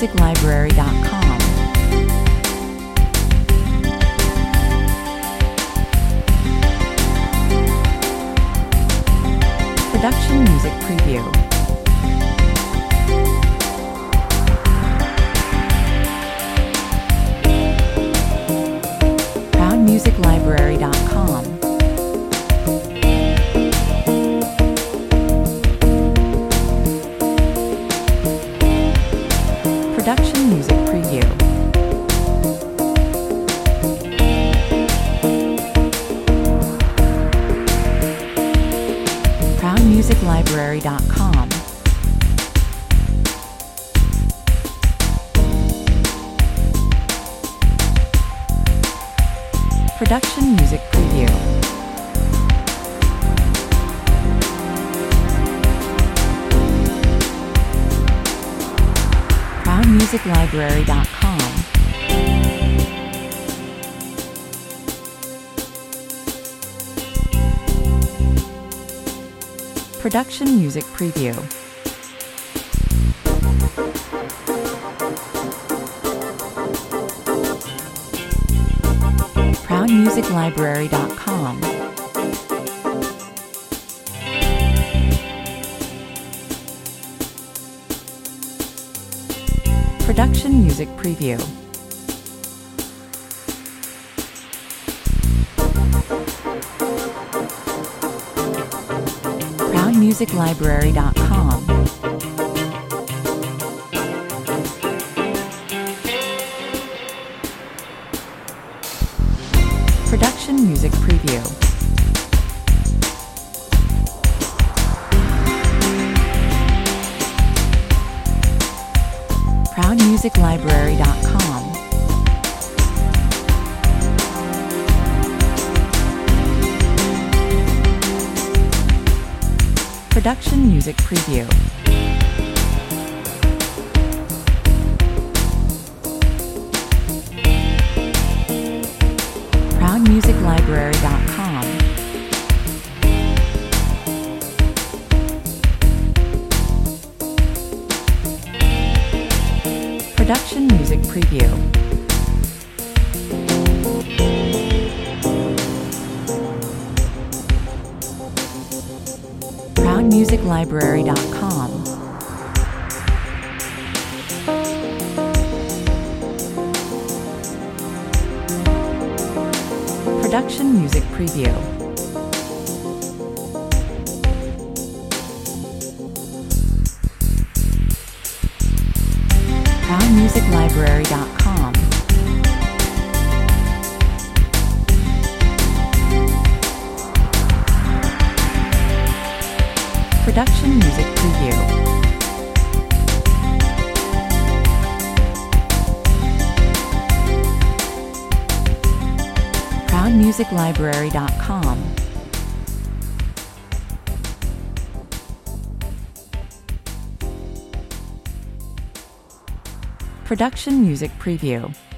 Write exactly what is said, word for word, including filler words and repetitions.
music library dot com. Production Music Preview. proud music library dot com. Production Music Preview. proud music library dot com. Production Music Preview. proud music library dot com. Production Music Preview. proud music library dot com. Production Music Preview. proud music library dot com. Production Music Preview. proud music library dot com. Production Music Preview. proud music library dot com. Production Music Preview. proud music library dot com. Production Music Preview. proud music library dot com. Production Music Preview. proud music library dot com. Production Music Preview.